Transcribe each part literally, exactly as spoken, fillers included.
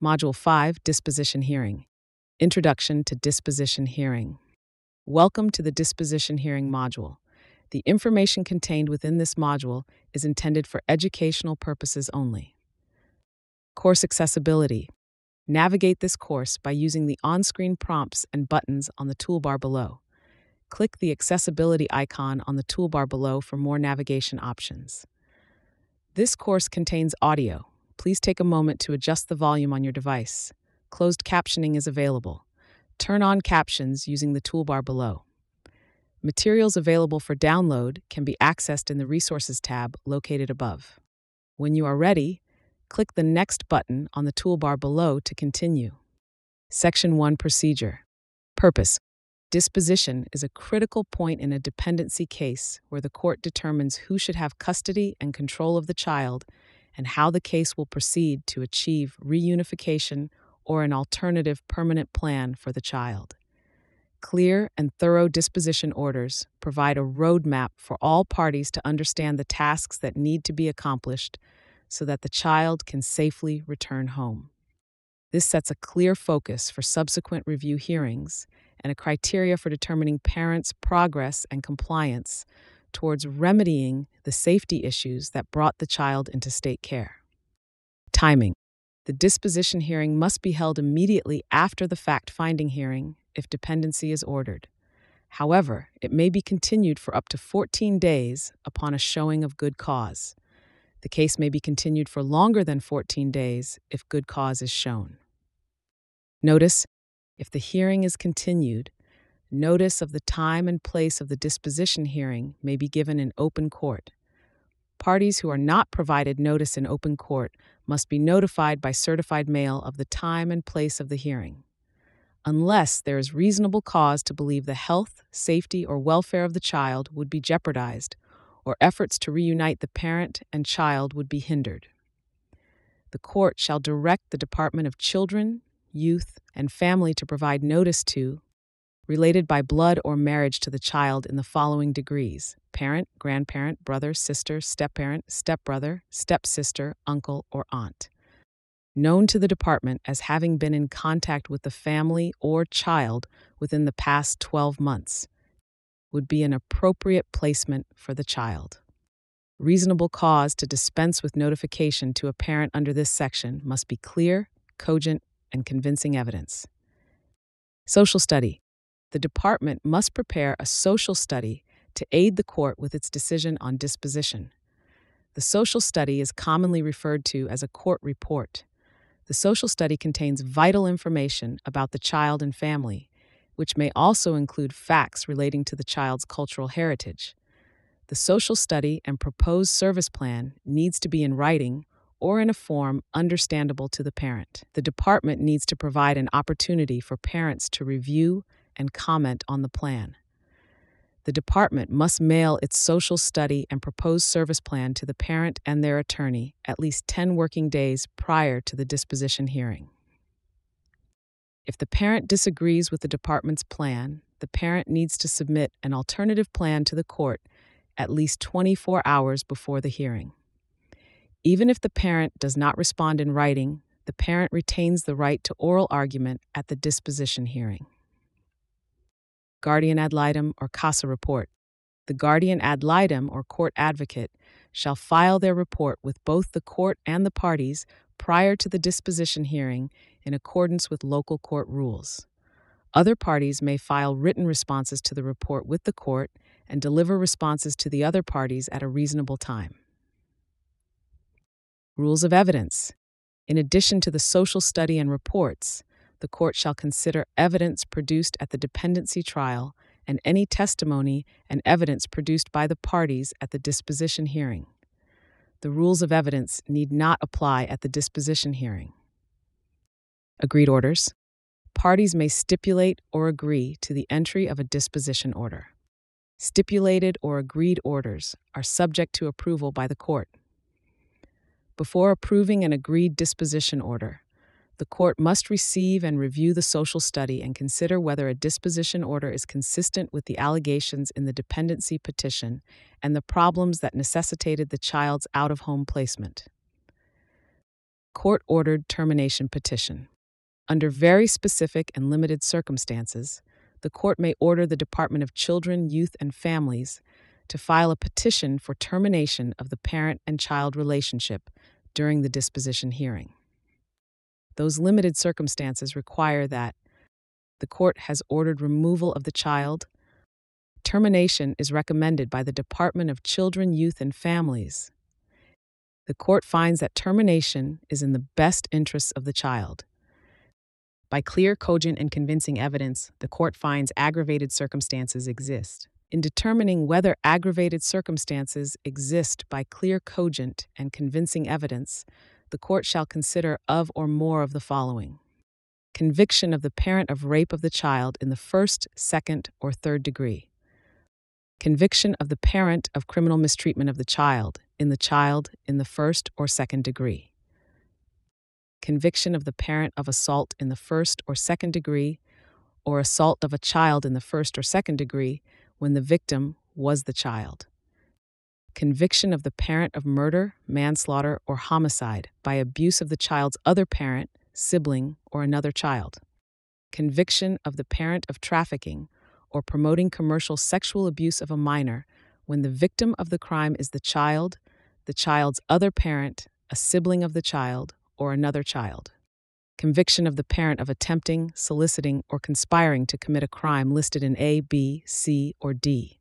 Module five, Disposition Hearing. Introduction to Disposition Hearing. Welcome to the Disposition Hearing module. The information contained within this module is intended for educational purposes only. Course accessibility. Navigate this course by using the on-screen prompts and buttons on the toolbar below. Click the accessibility icon on the toolbar below for more navigation options. This course contains audio. Please take a moment to adjust the volume on your device. Closed captioning is available. Turn on captions using the toolbar below. Materials available for download can be accessed in the Resources tab located above. When you are ready, click the Next button on the toolbar below to continue. Section one, Procedure. Purpose. Disposition is a critical point in a dependency case where the court determines who should have custody and control of the child and how the case will proceed to achieve reunification or an alternative permanent plan for the child. Clear and thorough disposition orders provide a roadmap for all parties to understand the tasks that need to be accomplished so that the child can safely return home. This sets a clear focus for subsequent review hearings and a criteria for determining parents' progress and compliance towards remedying the safety issues that brought the child into state care. Timing. The disposition hearing must be held immediately after the fact-finding hearing if dependency is ordered. However, it may be continued for up to fourteen days upon a showing of good cause. The case may be continued for longer than fourteen days if good cause is shown. Notice, if the hearing is continued, notice of the time and place of the disposition hearing may be given in open court. Parties who are not provided notice in open court must be notified by certified mail of the time and place of the hearing. Unless there is reasonable cause to believe the health, safety, or welfare of the child would be jeopardized, or efforts to reunite the parent and child would be hindered. The court shall direct the Department of Children, Youth, and Family to provide notice to related by blood or marriage to the child in the following degrees: parent, grandparent, brother, sister, step-parent, stepbrother, stepsister, uncle, or aunt. Known to the department as having been in contact with the family or child within the past twelve months, would be an appropriate placement for the child. Reasonable cause to dispense with notification to a parent under this section must be clear, cogent, and convincing evidence. Social study. The department must prepare a social study to aid the court with its decision on disposition. The social study is commonly referred to as a court report. The social study contains vital information about the child and family, which may also include facts relating to the child's cultural heritage. The social study and proposed service plan needs to be in writing or in a form understandable to the parent. The department needs to provide an opportunity for parents to review and comment on the plan. The department must mail its social study and proposed service plan to the parent and their attorney at least ten working days prior to the disposition hearing. If the parent disagrees with the department's plan, the parent needs to submit an alternative plan to the court at least twenty-four hours before the hearing. Even if the parent does not respond in writing, the parent retains the right to oral argument at the disposition hearing. Guardian ad litem or CASA report. The guardian ad litem or court advocate shall file their report with both the court and the parties prior to the disposition hearing in accordance with local court rules. Other parties may file written responses to the report with the court and deliver responses to the other parties at a reasonable time. Rules of evidence. In addition to the social study and reports, the court shall consider evidence produced at the dependency trial and any testimony and evidence produced by the parties at the disposition hearing. The rules of evidence need not apply at the disposition hearing. Agreed orders. Parties may stipulate or agree to the entry of a disposition order. Stipulated or agreed orders are subject to approval by the court. Before approving an agreed disposition order, the court must receive and review the social study and consider whether a disposition order is consistent with the allegations in the dependency petition and the problems that necessitated the child's out-of-home placement. Court-ordered termination petition. Under very specific and limited circumstances, the court may order the Department of Children, Youth, and Families to file a petition for termination of the parent and child relationship during the disposition hearing. Those limited circumstances require that the court has ordered removal of the child. Termination is recommended by the Department of Children, Youth, and Families. The court finds that termination is in the best interests of the child. By clear, cogent, and convincing evidence, the court finds aggravated circumstances exist. In determining whether aggravated circumstances exist by clear, cogent, and convincing evidence, the court shall consider of or more of the following: conviction of the parent of rape of the child in the first, second, or third degree; conviction of the parent of criminal mistreatment of the child in the child in the first or second degree; conviction of the parent of assault in the first or second degree, or assault of a child in the first or second degree when the victim was the child; conviction of the parent of murder, manslaughter, or homicide by abuse of the child's other parent, sibling, or another child; conviction of the parent of trafficking or promoting commercial sexual abuse of a minor when the victim of the crime is the child, the child's other parent, a sibling of the child, or another child; conviction of the parent of attempting, soliciting, or conspiring to commit a crime listed in A, B, C, or D;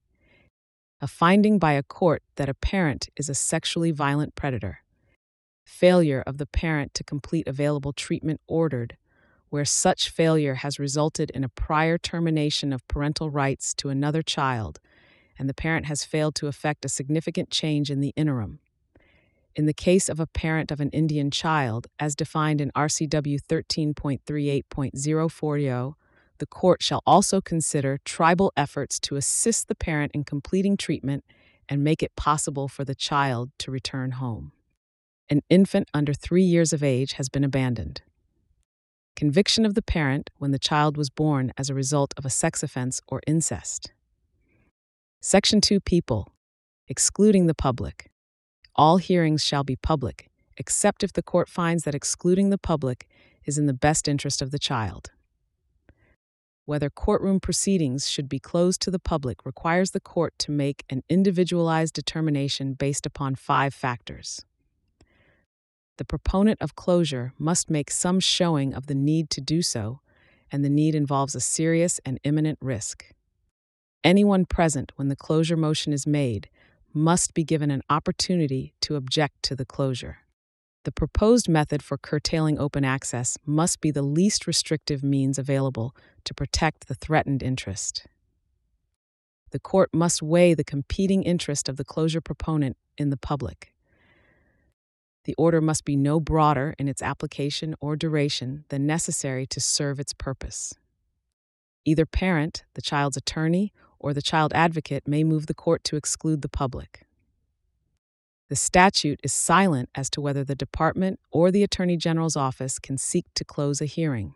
a finding by a court that a parent is a sexually violent predator; failure of the parent to complete available treatment ordered, where such failure has resulted in a prior termination of parental rights to another child, and the parent has failed to effect a significant change in the interim. In the case of a parent of an Indian child, as defined in R C W thirteen point thirty-eight point oh forty, the court shall also consider tribal efforts to assist the parent in completing treatment and make it possible for the child to return home. An infant under three years of age has been abandoned. Conviction of the parent when the child was born as a result of a sex offense or incest. Section two. People, excluding the public. All hearings shall be public, except if the court finds that excluding the public is in the best interest of the child. Whether courtroom proceedings should be closed to the public requires the court to make an individualized determination based upon five factors. The proponent of closure must make some showing of the need to do so, and the need involves a serious and imminent risk. Anyone present when the closure motion is made must be given an opportunity to object to the closure. The proposed method for curtailing open access must be the least restrictive means available to protect the threatened interest. The court must weigh the competing interest of the closure proponent in the public. The order must be no broader in its application or duration than necessary to serve its purpose. Either parent, the child's attorney, or the child advocate may move the court to exclude the public. The statute is silent as to whether the department or the Attorney General's office can seek to close a hearing.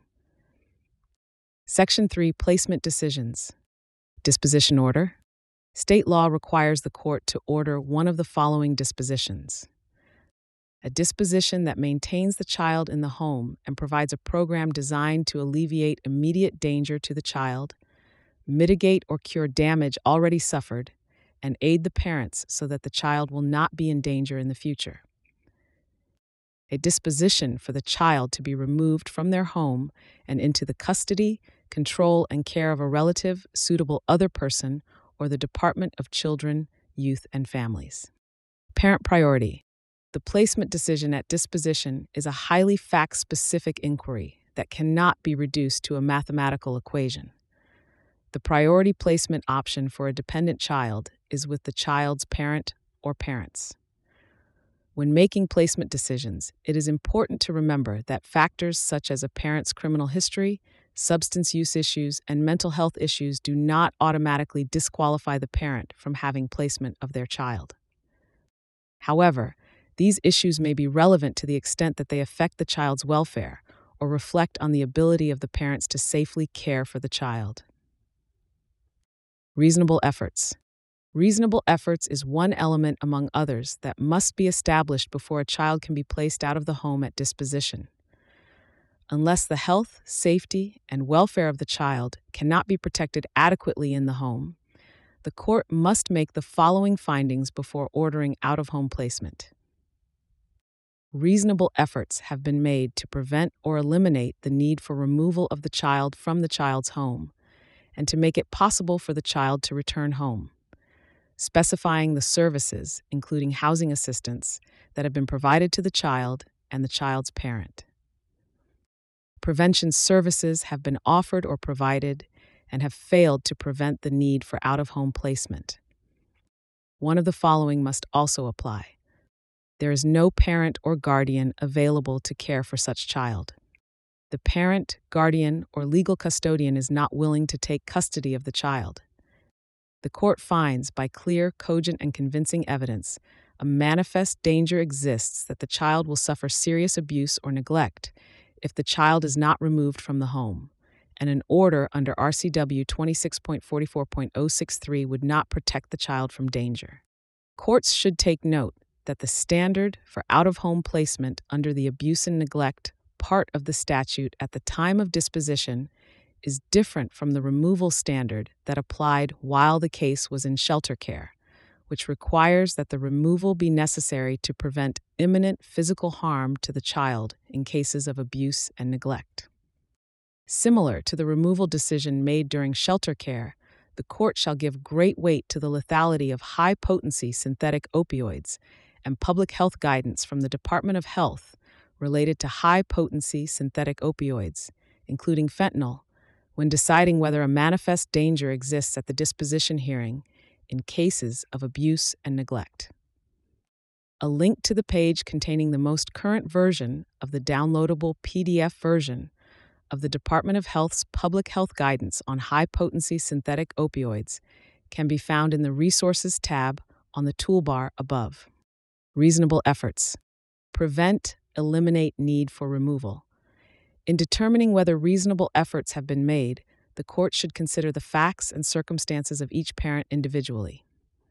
Section three. Placement decisions. Disposition order. State law requires the court to order one of the following dispositions: a disposition that maintains the child in the home and provides a program designed to alleviate immediate danger to the child, mitigate or cure damage already suffered, and aid the parents so that the child will not be in danger in the future. A disposition for the child to be removed from their home and into the custody, control, and care of a relative, suitable other person, or the Department of Children, Youth, and Families. Parent priority. The placement decision at disposition is a highly fact-specific inquiry that cannot be reduced to a mathematical equation. The priority placement option for a dependent child is with the child's parent or parents. When making placement decisions, it is important to remember that factors such as a parent's criminal history, substance use issues, and mental health issues do not automatically disqualify the parent from having placement of their child. However, these issues may be relevant to the extent that they affect the child's welfare or reflect on the ability of the parents to safely care for the child. Reasonable efforts. Reasonable efforts is one element among others that must be established before a child can be placed out of the home at disposition. Unless the health, safety, and welfare of the child cannot be protected adequately in the home, the court must make the following findings before ordering out-of-home placement. Reasonable efforts have been made to prevent or eliminate the need for removal of the child from the child's home, and to make it possible for the child to return home, specifying the services, including housing assistance, that have been provided to the child and the child's parent. Prevention services have been offered or provided and have failed to prevent the need for out-of-home placement. One of the following must also apply. There is no parent or guardian available to care for such child. The parent, guardian, or legal custodian is not willing to take custody of the child. The court finds, by clear, cogent, and convincing evidence, a manifest danger exists that the child will suffer serious abuse or neglect if the child is not removed from the home, and an order under R C W twenty-six point forty-four point oh six three would not protect the child from danger. Courts should take note that the standard for out-of-home placement under the abuse and neglect part of the statute at the time of disposition is different from the removal standard that applied while the case was in shelter care, which requires that the removal be necessary to prevent imminent physical harm to the child in cases of abuse and neglect. Similar to the removal decision made during shelter care, the court shall give great weight to the lethality of high-potency synthetic opioids and public health guidance from the Department of Health related to high-potency synthetic opioids, including fentanyl, when deciding whether a manifest danger exists at the disposition hearing in cases of abuse and neglect. A link to the page containing the most current version of the downloadable P D F version of the Department of Health's public health guidance on high-potency synthetic opioids can be found in the Resources tab on the toolbar above. Reasonable efforts. Prevent, eliminate need for removal. In determining whether reasonable efforts have been made, the court should consider the facts and circumstances of each parent individually.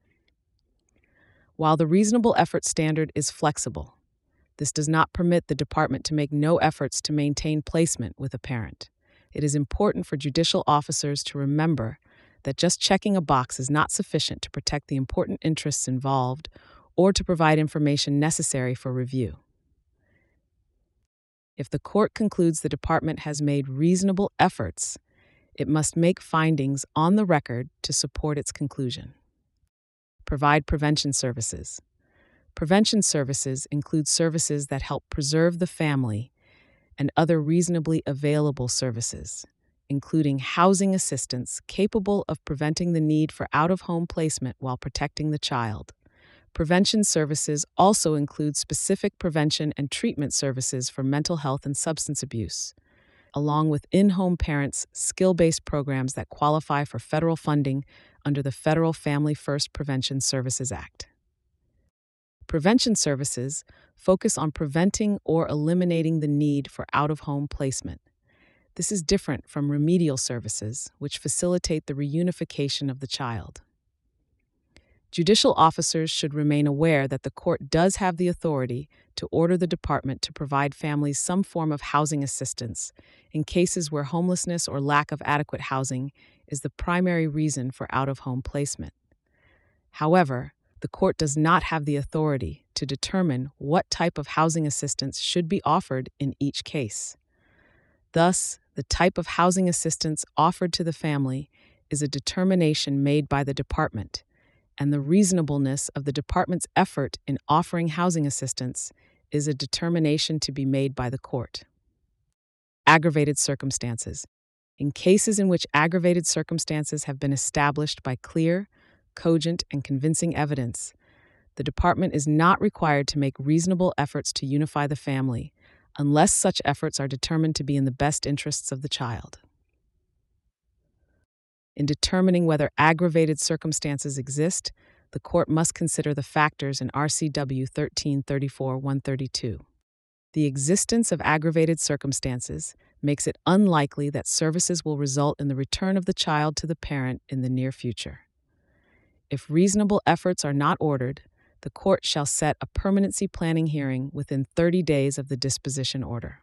While the reasonable effort standard is flexible, this does not permit the department to make no efforts to maintain placement with a parent. It is important for judicial officers to remember that just checking a box is not sufficient to protect the important interests involved or to provide information necessary for review. If the court concludes the department has made reasonable efforts, it must make findings on the record to support its conclusion. Provide prevention services. Prevention services include services that help preserve the family and other reasonably available services, including housing assistance capable of preventing the need for out-of-home placement while protecting the child. Prevention services also include specific prevention and treatment services for mental health and substance abuse, along with in-home parents' skill-based programs that qualify for federal funding under the Federal Family First Prevention Services Act. Prevention services focus on preventing or eliminating the need for out-of-home placement. This is different from remedial services, which facilitate the reunification of the child. Judicial officers should remain aware that the court does have the authority to order the department to provide families some form of housing assistance in cases where homelessness or lack of adequate housing is the primary reason for out-of-home placement. However, the court does not have the authority to determine what type of housing assistance should be offered in each case. Thus, the type of housing assistance offered to the family is a determination made by the department, and the reasonableness of the department's effort in offering housing assistance is a determination to be made by the court. Aggravated circumstances. In cases in which aggravated circumstances have been established by clear, cogent, and convincing evidence, the department is not required to make reasonable efforts to unify the family unless such efforts are determined to be in the best interests of the child. In determining whether aggravated circumstances exist, the court must consider the factors in R C W thirteen thirty-four dash one thirty-two. The existence of aggravated circumstances makes it unlikely that services will result in the return of the child to the parent in the near future. If reasonable efforts are not ordered, the court shall set a permanency planning hearing within thirty days of the disposition order.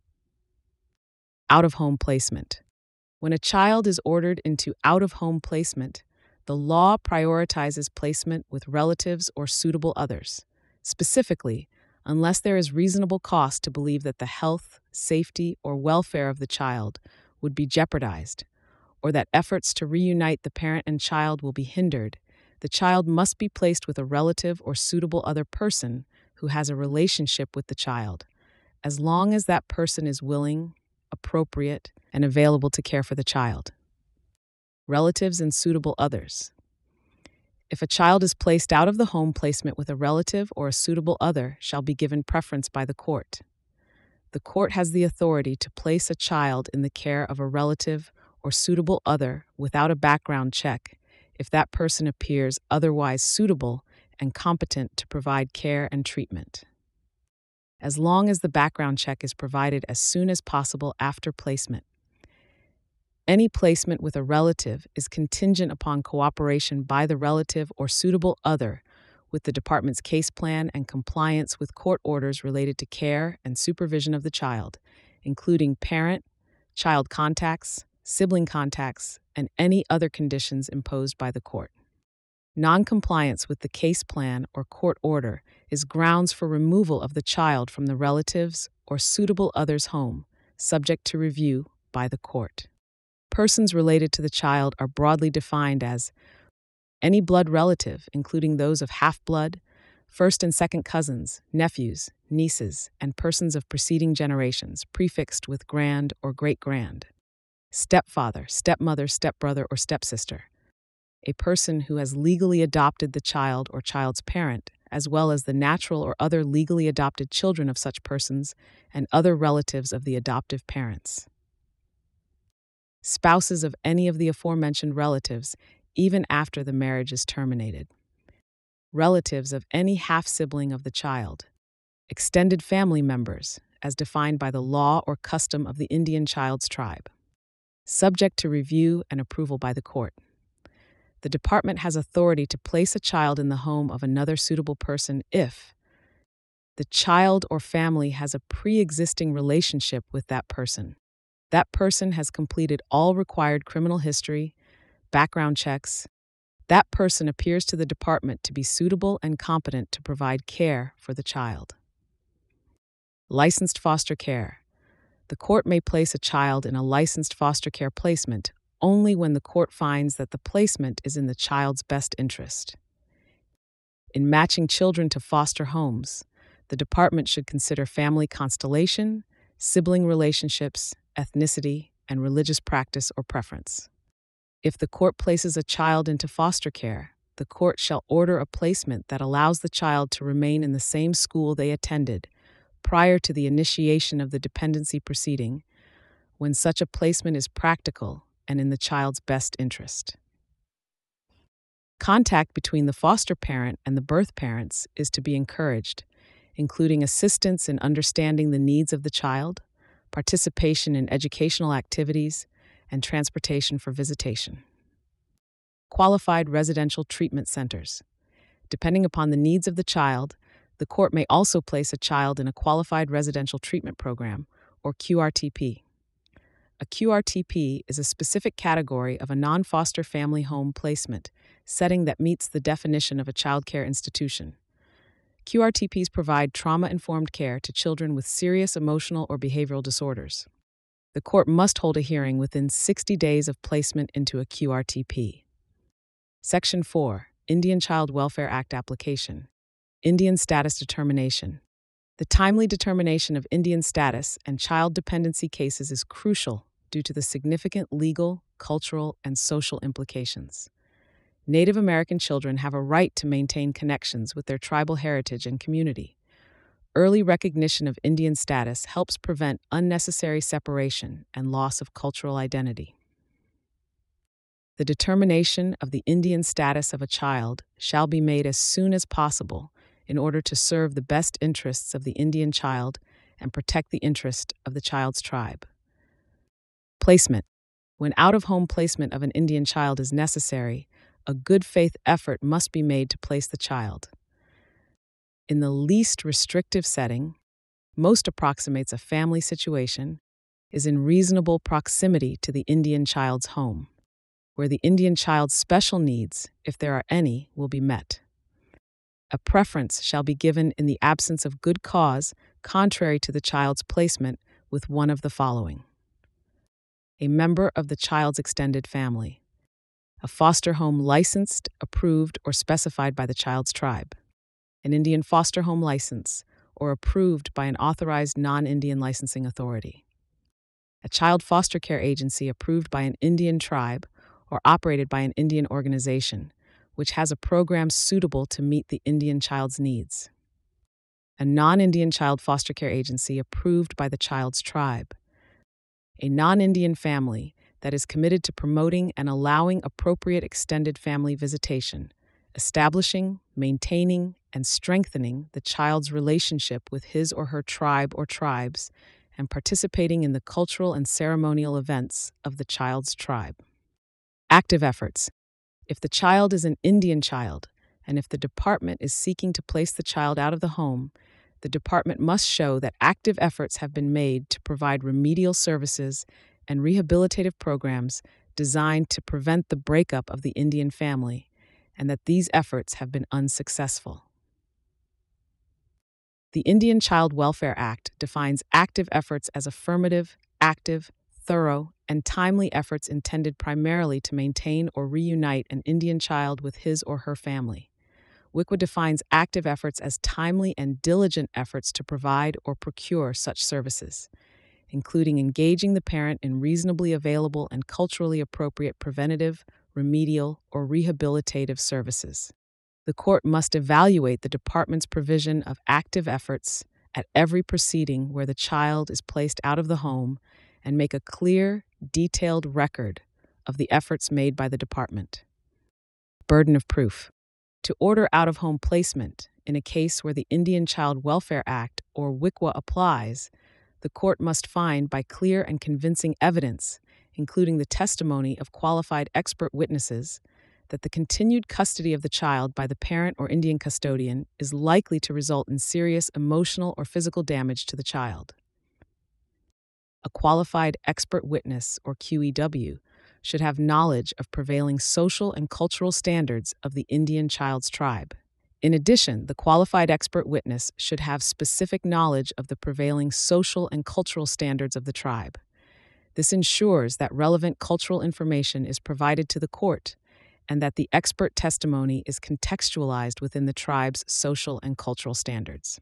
Out-of-home placement. When a child is ordered into out-of-home placement, the law prioritizes placement with relatives or suitable others. Specifically, unless there is reasonable cause to believe that the health, safety, or welfare of the child would be jeopardized, or that efforts to reunite the parent and child will be hindered, the child must be placed with a relative or suitable other person who has a relationship with the child, as long as that person is willing, appropriate, and available to care for the child. Relatives and suitable others. If a child is placed out of the home, placement with a relative or a suitable other shall be given preference by the court. The court has the authority to place a child in the care of a relative or suitable other without a background check if that person appears otherwise suitable and competent to provide care and treatment, as long as the background check is provided as soon as possible after placement. Any placement with a relative is contingent upon cooperation by the relative or suitable other with the department's case plan and compliance with court orders related to care and supervision of the child, including parent, child contacts, sibling contacts, and any other conditions imposed by the court. Noncompliance with the case plan or court order is grounds for removal of the child from the relative's or suitable other's home, subject to review by the court. Persons related to the child are broadly defined as any blood relative, including those of half-blood, first and second cousins, nephews, nieces, and persons of preceding generations, prefixed with grand or great-grand. Stepfather, stepmother, stepbrother, or stepsister. A person who has legally adopted the child or child's parent, as well as the natural or other legally adopted children of such persons and other relatives of the adoptive parents. Spouses of any of the aforementioned relatives, even after the marriage is terminated. Relatives of any half-sibling of the child. Extended family members, as defined by the law or custom of the Indian child's tribe. Subject to review and approval by the court. The department has authority to place a child in the home of another suitable person if the child or family has a pre-existing relationship with that person. That person has completed all required criminal history, background checks. That person appears to the department to be suitable and competent to provide care for the child. Licensed foster care. The court may place a child in a licensed foster care placement only when the court finds that the placement is in the child's best interest. In matching children to foster homes, the department should consider family constellation, sibling relationships, ethnicity, and religious practice or preference. If the court places a child into foster care, the court shall order a placement that allows the child to remain in the same school they attended prior to the initiation of the dependency proceeding, when such a placement is practical and in the child's best interest. Contact between the foster parent and the birth parents is to be encouraged, including assistance in understanding the needs of the child, participation in educational activities, and transportation for visitation. Qualified residential treatment centers. Depending upon the needs of the child, the court may also place a child in a qualified residential treatment program, or Q R T P. A Q R T P is a specific category of a non-foster family home placement setting that meets the definition of a child care institution. Q R T Ps provide trauma-informed care to children with serious emotional or behavioral disorders. The court must hold a hearing within sixty days of placement into a Q R T P. Section four, Indian Child Welfare Act Application. Indian Status Determination. The timely determination of Indian status and child dependency cases is crucial due to the significant legal, cultural, and social implications. Native American children have a right to maintain connections with their tribal heritage and community. Early recognition of Indian status helps prevent unnecessary separation and loss of cultural identity. The determination of the Indian status of a child shall be made as soon as possible in order to serve the best interests of the Indian child and protect the interest of the child's tribe. Placement. When out-of-home placement of an Indian child is necessary, a good faith effort must be made to place the child in the least restrictive setting, most approximates a family situation, is in reasonable proximity to the Indian child's home, where the Indian child's special needs, if there are any, will be met. A preference shall be given in the absence of good cause contrary to the child's placement with one of the following: a member of the child's extended family, a foster home licensed, approved, or specified by the child's tribe, an Indian foster home license, or approved by an authorized non-Indian licensing authority, a child foster care agency approved by an Indian tribe or operated by an Indian organization, which has a program suitable to meet the Indian child's needs, a non-Indian child foster care agency approved by the child's tribe, a non-Indian family that is committed to promoting and allowing appropriate extended family visitation, establishing, maintaining, and strengthening the child's relationship with his or her tribe or tribes, and participating in the cultural and ceremonial events of the child's tribe. Active efforts. If the child is an Indian child, and if the department is seeking to place the child out of the home, the department must show that active efforts have been made to provide remedial services and rehabilitative programs designed to prevent the breakup of the Indian family, and that these efforts have been unsuccessful. The Indian Child Welfare Act defines active efforts as affirmative, active, thorough, and timely efforts intended primarily to maintain or reunite an Indian child with his or her family. W C W A defines active efforts as timely and diligent efforts to provide or procure such services, including engaging the parent in reasonably available and culturally appropriate preventative, remedial, or rehabilitative services. The court must evaluate the department's provision of active efforts at every proceeding where the child is placed out of the home and make a clear, detailed record of the efforts made by the department. Burden of proof. To order out-of-home placement in a case where the Indian Child Welfare Act or W C W A applies, the court must find by clear and convincing evidence, including the testimony of qualified expert witnesses, that the continued custody of the child by the parent or Indian custodian is likely to result in serious emotional or physical damage to the child. A qualified expert witness, or Q E W, should have knowledge of prevailing social and cultural standards of the Indian child's tribe. In addition, the qualified expert witness should have specific knowledge of the prevailing social and cultural standards of the tribe. This ensures that relevant cultural information is provided to the court and that the expert testimony is contextualized within the tribe's social and cultural standards.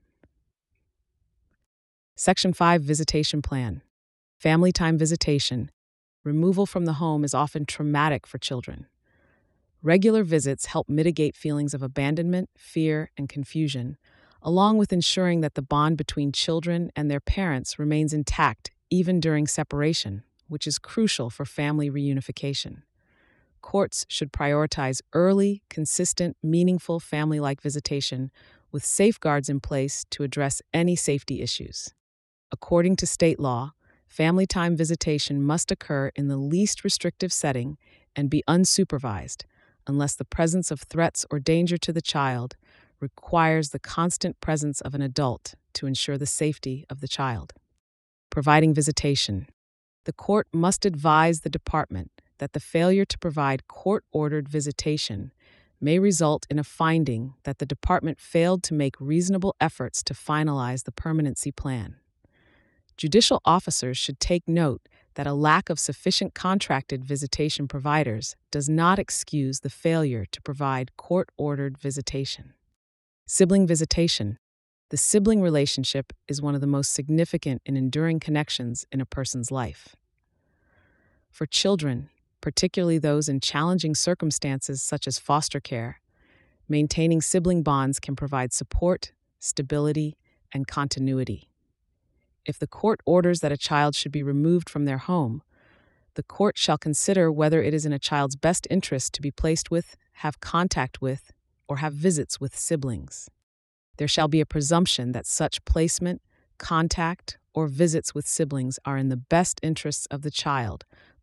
Section five Visitation Plan. Family time visitation. Removal from the home is often traumatic for children. Regular visits help mitigate feelings of abandonment, fear, and confusion, along with ensuring that the bond between children and their parents remains intact even during separation, which is crucial for family reunification. Courts should prioritize early, consistent, meaningful family-like visitation with safeguards in place to address any safety issues. According to state law, family time visitation must occur in the least restrictive setting and be unsupervised, unless the presence of threats or danger to the child requires the constant presence of an adult to ensure the safety of the child. Providing visitation. The court must advise the department that the failure to provide court-ordered visitation may result in a finding that the department failed to make reasonable efforts to finalize the permanency plan. Judicial officers should take note that a lack of sufficient contracted visitation providers does not excuse the failure to provide court-ordered visitation. Sibling visitation. The sibling relationship is one of the most significant and enduring connections in a person's life. For children, particularly those in challenging circumstances such as foster care, maintaining sibling bonds can provide support, stability, and continuity. If the court orders that a child should be removed from their home, the court shall consider whether it is in a child's best interest to be placed with, have contact with, or have visits with siblings. There shall be a presumption that such placement, contact, or visits with siblings are in the best interests of the child,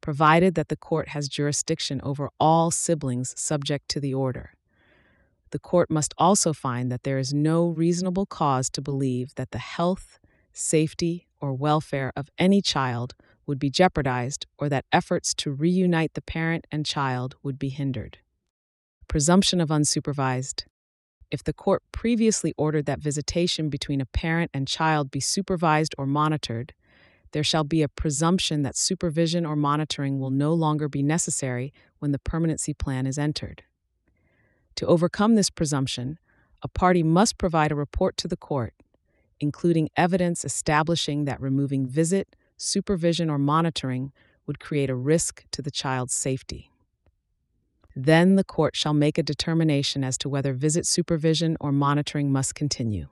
provided that the court has jurisdiction over all siblings subject to the order. The court must also find that there is no reasonable cause to believe that the health, safety, or welfare of any child would be jeopardized or that efforts to reunite the parent and child would be hindered. Presumption of unsupervised. If the court previously ordered that visitation between a parent and child be supervised or monitored, there shall be a presumption that supervision or monitoring will no longer be necessary when the permanency plan is entered. To overcome this presumption, a party must provide a report to the court, including evidence establishing that removing visit, supervision, or monitoring would create a risk to the child's safety. Then the court shall make a determination as to whether visit, supervision, or monitoring must continue.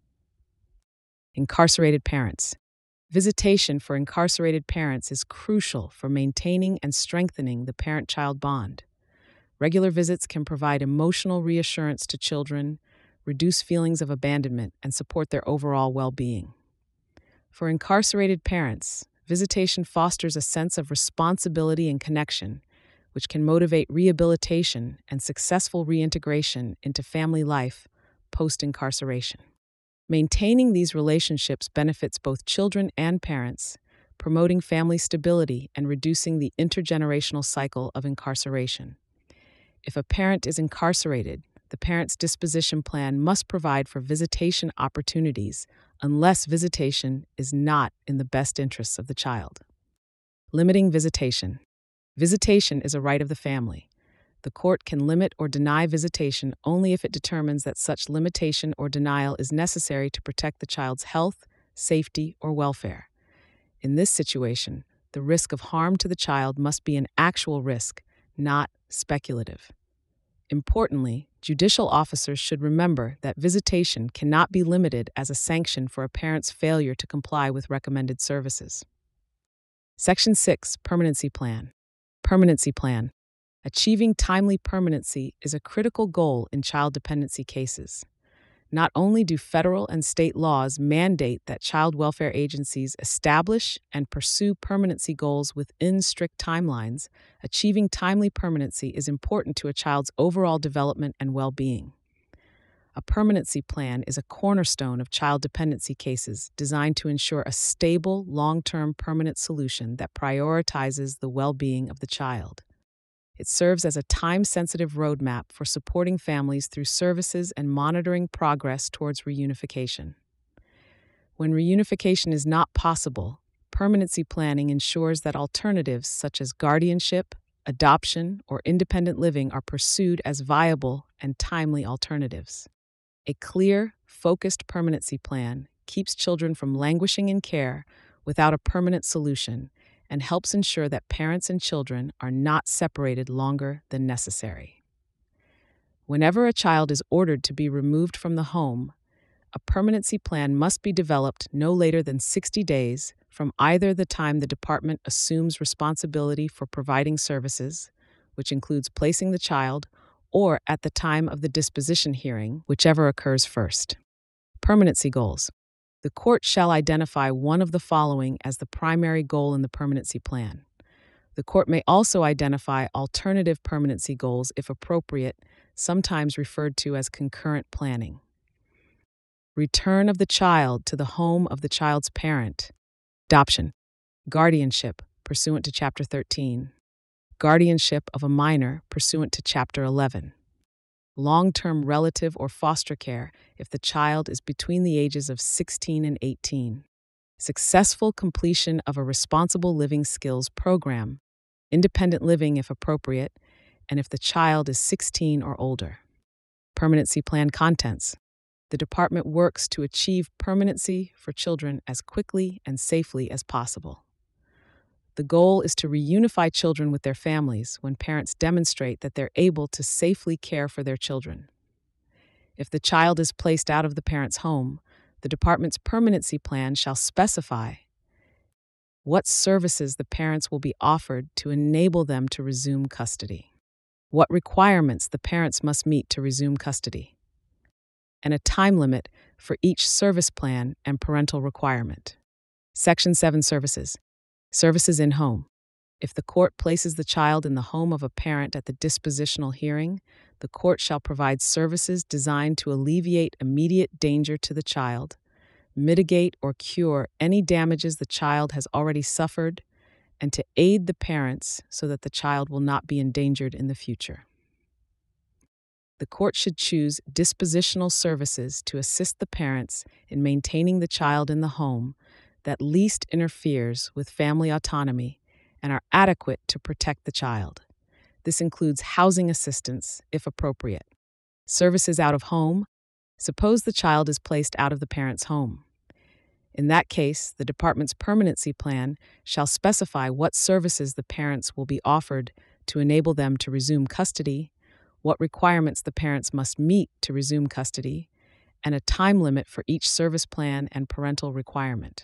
Incarcerated parents. Visitation for incarcerated parents is crucial for maintaining and strengthening the parent-child bond. Regular visits can provide emotional reassurance to children, reduce feelings of abandonment, and support their overall well-being. For incarcerated parents, visitation fosters a sense of responsibility and connection, which can motivate rehabilitation and successful reintegration into family life post-incarceration. Maintaining these relationships benefits both children and parents, promoting family stability and reducing the intergenerational cycle of incarceration. If a parent is incarcerated, the parent's disposition plan must provide for visitation opportunities unless visitation is not in the best interests of the child. Limiting visitation. Visitation is a right of the family. The court can limit or deny visitation only if it determines that such limitation or denial is necessary to protect the child's health, safety, or welfare. In this situation, the risk of harm to the child must be an actual risk, not speculative. Importantly, judicial officers should remember that visitation cannot be limited as a sanction for a parent's failure to comply with recommended services. Section six. Permanency Plan. Permanency Plan. Achieving timely permanency is a critical goal in child dependency cases. Not only do federal and state laws mandate that child welfare agencies establish and pursue permanency goals within strict timelines, achieving timely permanency is important to a child's overall development and well-being. A permanency plan is a cornerstone of child dependency cases designed to ensure a stable, long-term permanent solution that prioritizes the well-being of the child. It serves as a time-sensitive roadmap for supporting families through services and monitoring progress towards reunification. When reunification is not possible, permanency planning ensures that alternatives such as guardianship, adoption, or independent living are pursued as viable and timely alternatives. A clear, focused permanency plan keeps children from languishing in care without a permanent solution and helps ensure that parents and children are not separated longer than necessary. Whenever a child is ordered to be removed from the home, a permanency plan must be developed no later than sixty days from either the time the department assumes responsibility for providing services, which includes placing the child, or at the time of the disposition hearing, whichever occurs first. Permanency goals. The court shall identify one of the following as the primary goal in the permanency plan. The court may also identify alternative permanency goals if appropriate, sometimes referred to as concurrent planning. Return of the child to the home of the child's parent. Adoption. Guardianship, pursuant to Chapter thirteen. Guardianship of a minor, pursuant to Chapter eleven. Long-term relative or foster care if the child is between the ages of sixteen and eighteen. Successful completion of a responsible living skills program. Independent living if appropriate, and if the child is sixteen or older. Permanency plan contents. The department works to achieve permanency for children as quickly and safely as possible. The goal is to reunify children with their families when parents demonstrate that they're able to safely care for their children. If the child is placed out of the parent's home, the department's permanency plan shall specify what services the parents will be offered to enable them to resume custody, what requirements the parents must meet to resume custody, and a time limit for each service plan and parental requirement. Section seven. Services. Services in home. If the court places the child in the home of a parent at the dispositional hearing, the court shall provide services designed to alleviate immediate danger to the child, mitigate or cure any damages the child has already suffered, and to aid the parents so that the child will not be endangered in the future. The court should choose dispositional services to assist the parents in maintaining the child in the home that least interferes with family autonomy and are adequate to protect the child. This includes housing assistance, if appropriate. Services out of home. Suppose the child is placed out of the parent's home. In that case, the department's permanency plan shall specify what services the parents will be offered to enable them to resume custody, what requirements the parents must meet to resume custody, and a time limit for each service plan and parental requirement.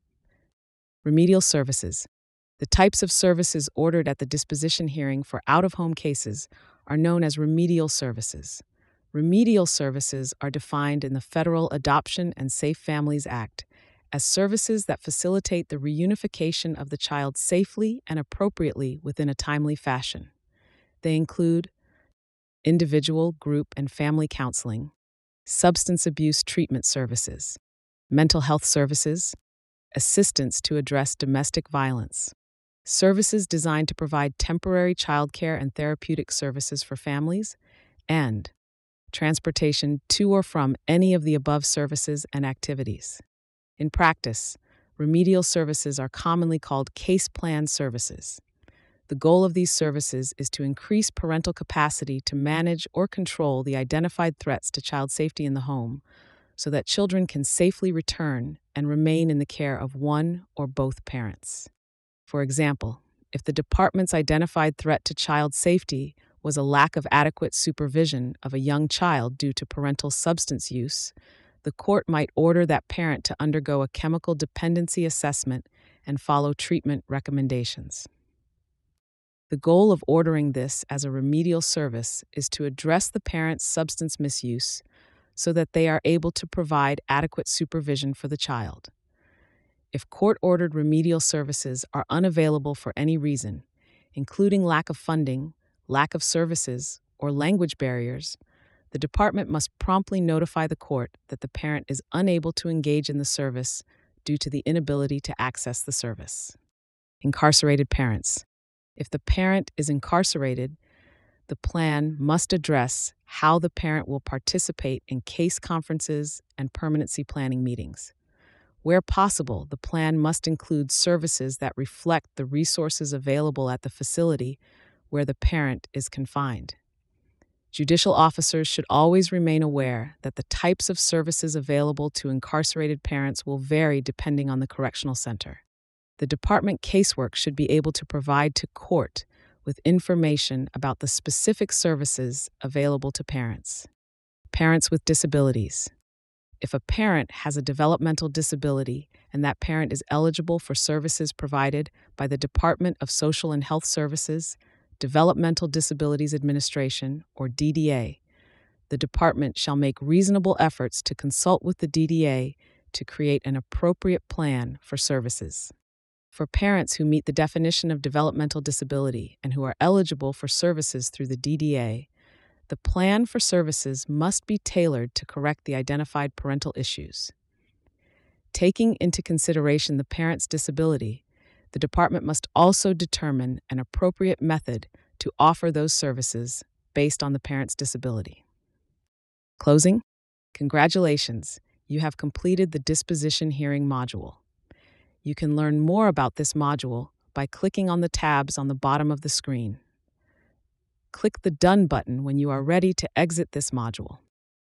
Remedial services. The types of services ordered at the disposition hearing for out-of-home cases are known as remedial services. Remedial services are defined in the Federal Adoption and Safe Families Act as services that facilitate the reunification of the child safely and appropriately within a timely fashion. They include individual, group, and family counseling, substance abuse treatment services, mental health services, assistance to address domestic violence, services designed to provide temporary childcare and therapeutic services for families, and transportation to or from any of the above services and activities. In practice, remedial services are commonly called case plan services. The goal of these services is to increase parental capacity to manage or control the identified threats to child safety in the home so that children can safely return and remain in the care of one or both parents. For example, if the department's identified threat to child safety was a lack of adequate supervision of a young child due to parental substance use, the court might order that parent to undergo a chemical dependency assessment and follow treatment recommendations. The goal of ordering this as a remedial service is to address the parent's substance misuse so that they are able to provide adequate supervision for the child. If court-ordered remedial services are unavailable for any reason, including lack of funding, lack of services, or language barriers, the department must promptly notify the court that the parent is unable to engage in the service due to the inability to access the service. Incarcerated parents. If the parent is incarcerated, the plan must address how the parent will participate in case conferences and permanency planning meetings. Where possible, the plan must include services that reflect the resources available at the facility where the parent is confined. Judicial officers should always remain aware that the types of services available to incarcerated parents will vary depending on the correctional center. The department casework should be able to provide to court with information about the specific services available to parents. Parents with disabilities. If a parent has a developmental disability and that parent is eligible for services provided by the Department of Social and Health Services, Developmental Disabilities Administration, or D D A, the department shall make reasonable efforts to consult with the D D A to create an appropriate plan for services. For parents who meet the definition of developmental disability and who are eligible for services through the D D A, the plan for services must be tailored to correct the identified parental issues. Taking into consideration the parent's disability, the department must also determine an appropriate method to offer those services based on the parent's disability. Closing. Congratulations, you have completed the disposition hearing module. You can learn more about this module by clicking on the tabs on the bottom of the screen. Click the Done button when you are ready to exit this module.